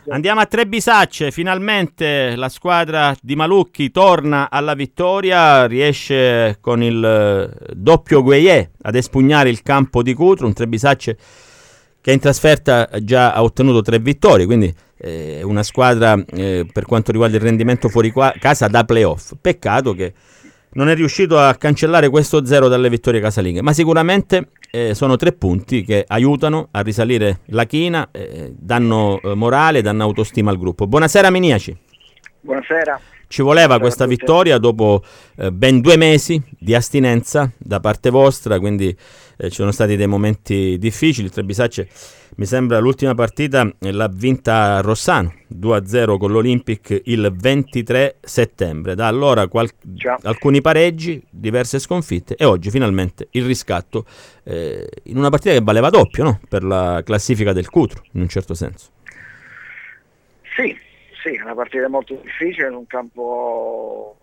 Andiamo a Trebisacce, finalmente la squadra di Malucchi torna alla vittoria, riesce con il doppio Gueye ad espugnare il campo di Cutro, un Trebisacce che in trasferta già ha ottenuto 3 vittorie, quindi una squadra per quanto riguarda il rendimento fuori casa da playoff. Peccato che non è riuscito a cancellare questo 0 dalle vittorie casalinghe, ma sicuramente sono 3 punti che aiutano a risalire la china, danno morale, danno autostima al gruppo. Buonasera Miniaci. Buonasera. Ci voleva questa vittoria dopo ben 2 mesi di astinenza da parte vostra, quindi ci sono stati dei momenti difficili. Il Trebisacce, mi sembra, l'ultima partita l'ha vinta a Rossano 2-0 con l'Olympic il 23 settembre. Da allora alcuni pareggi, diverse sconfitte e oggi finalmente il riscatto in una partita che valeva doppio, no? Per la classifica del Cutro, in un certo senso. Sì, è una partita molto difficile in un campo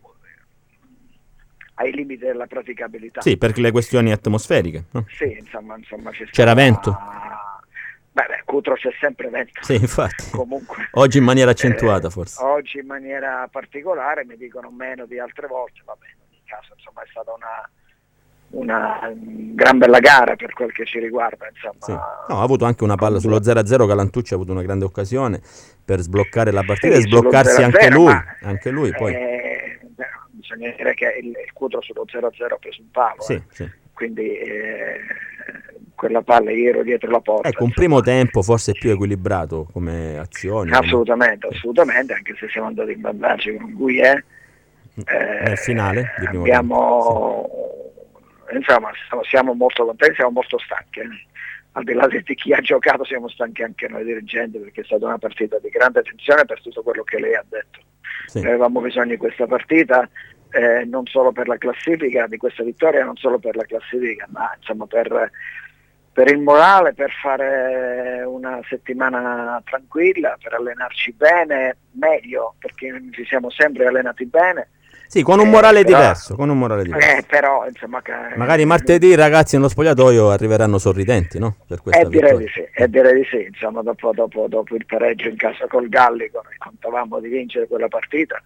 ai limiti della praticabilità. Sì, per le questioni atmosferiche, no? Sì, insomma c'era vento. Cutro c'è sempre vento. Sì, infatti. Comunque, oggi in maniera accentuata forse. Oggi in maniera particolare, mi dicono meno di altre volte, va bene, in ogni caso insomma è stata una gran bella gara per quel che ci riguarda, insomma. Sì. No, ha avuto anche una palla sullo 0-0, Calantucci ha avuto una grande occasione per sbloccare la partita e sbloccarsi anche lui poi. Bisogna dire che il Cutro sullo 0-0 ha preso un palo, sì. Quindi quella palla io ero dietro la porta. Ecco, un primo tempo forse più equilibrato come azioni. Assolutamente, anche se siamo andati in vantaggio con Guye. Nel finale di primo tempo. Insomma, siamo molto contenti, siamo molto stanchi. Al di là di chi ha giocato siamo stanchi anche noi dirigenti, perché è stata una partita di grande attenzione per tutto quello che lei ha detto. Sì. Avevamo bisogno di questa partita non solo per la classifica, di questa vittoria non solo per la classifica, ma insomma per il morale, per fare una settimana tranquilla, per allenarci bene, meglio, perché ci siamo sempre allenati bene. Sì, con un morale diverso, però insomma magari martedì i ragazzi nello spogliatoio arriveranno sorridenti, no? Per questa direi di sì, insomma, dopo il pareggio in casa col Gallico noi contavamo di vincere quella partita.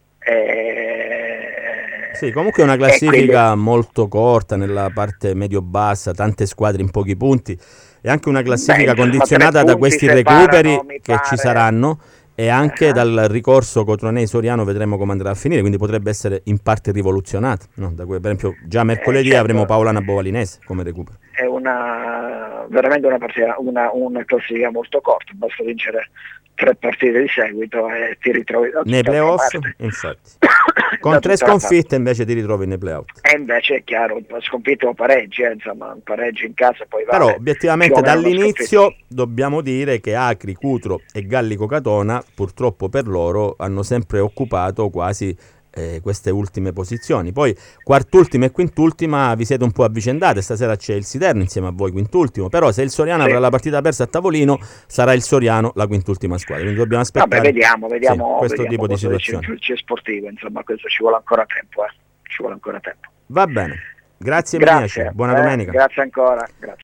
Sì, comunque è una classifica molto corta nella parte medio-bassa, tante squadre in pochi punti, e anche una classifica condizionata da questi recuperi che ci saranno, e anche dal ricorso Cotronei-Soriano vedremo come andrà a finire, quindi potrebbe essere in parte rivoluzionata, no? Per esempio già mercoledì avremo Paolana Bovalinese come recupero. È veramente una partita, una classifica molto corta, basta vincere 3 partite di seguito e ti ritrovi nei playoff, infatti. Con 3 sconfitte invece ti ritrovi nei playoff. E invece è chiaro, sconfitte o pareggi, insomma, un pareggio in casa poi va. Però obiettivamente dall'inizio dobbiamo dire che Acri, Cutro e Gallico Catona, purtroppo per loro, hanno sempre occupato quasi queste ultime posizioni. Poi quart'ultima e quint'ultima vi siete un po' avvicendate, stasera c'è il Siterno insieme a voi quint'ultimo, però se il Soriano avrà la partita persa a tavolino sarà il Soriano la quint'ultima squadra, quindi dobbiamo aspettare. Vediamo questo tipo di situazione. C'è sportivo, insomma, questo ci vuole ancora tempo, Va bene, grazie Miniaci, buona domenica. Grazie ancora. Grazie.